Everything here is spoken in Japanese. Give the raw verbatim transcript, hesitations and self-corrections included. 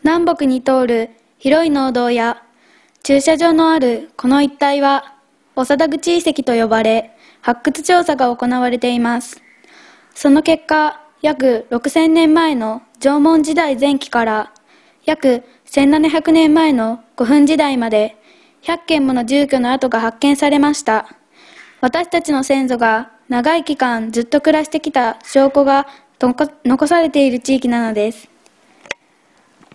南北に通る広い農道や駐車場のあるこの一帯は長田口遺跡と呼ばれ、発掘調査が行われています。その結果、約ろくせんねんまえの縄文時代前期から約せんななひゃくねんまえの古墳時代までひゃっけんもの住居の跡が発見されました。私たちの先祖が長い期間ずっと暮らしてきた証拠が残されている地域なのです。